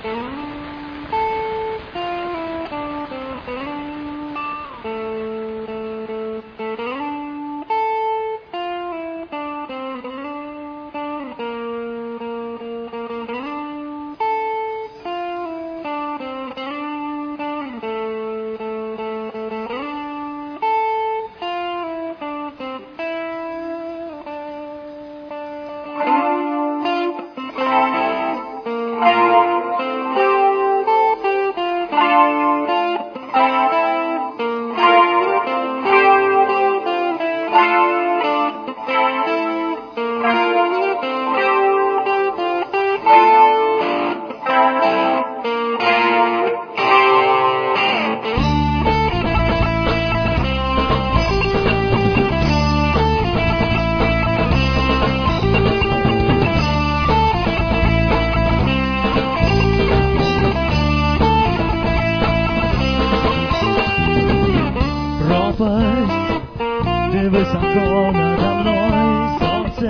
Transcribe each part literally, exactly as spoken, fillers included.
Ты высоко надо мной, солнце,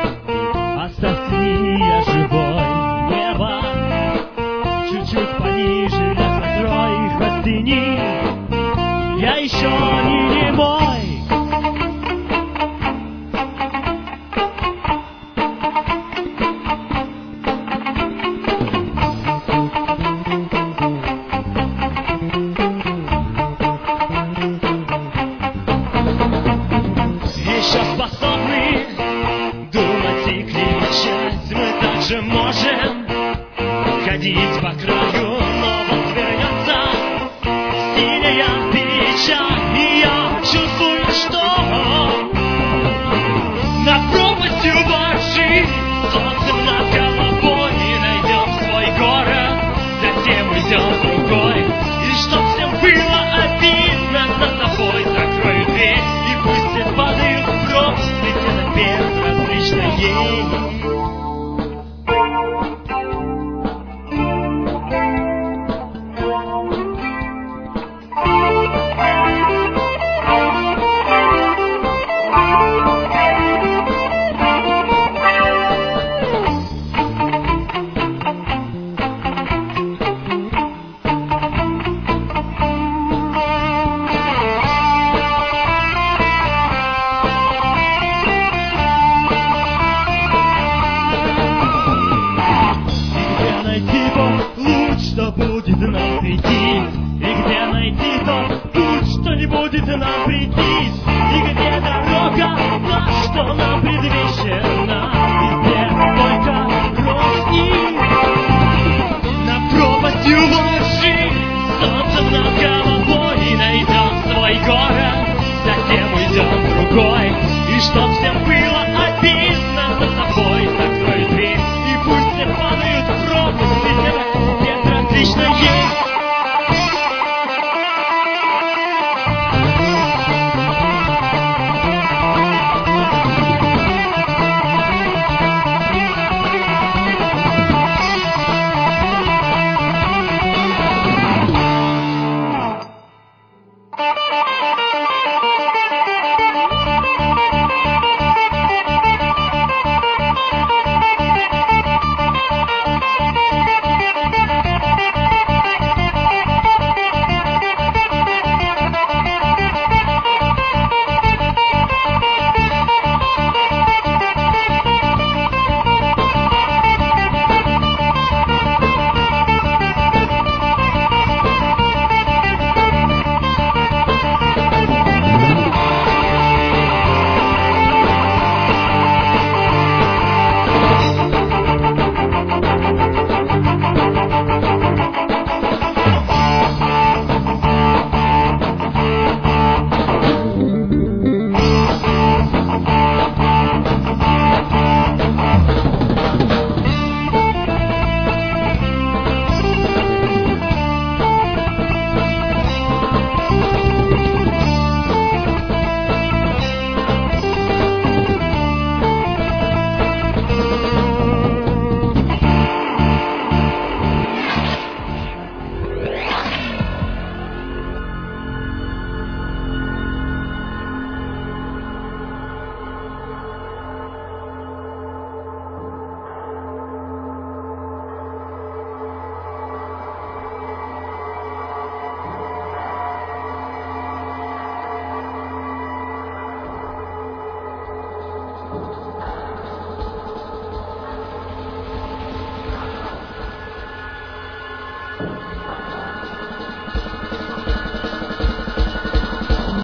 оставь я живой. Небо чуть-чуть пониже, лес накрой, хвостыни, я еще не немой. Еще способны думать и кричать, мы также можем ходить по краю, но вот вернется синяя печаль, и я чувствую, что над пропастью большой солнцем над головой найдем свой город, затем уйдем в другой, и чтоб всем было обидно, над тобой закрою дверь, и пусть все падают в пропасть, ведь это безразлично ей. Что будет нам прийти, и где найти тот путь, что не будет нам прийти, и где дорога, та, что нам предвещена, и где только розни над пропастью ложи, солнцем над головой найдем свой город, затем уйдем в другой, и чтоб всем было обидно, над тобой закрой дверь, и пусть все падают в пропасть, ведь это безразлично ей. Thank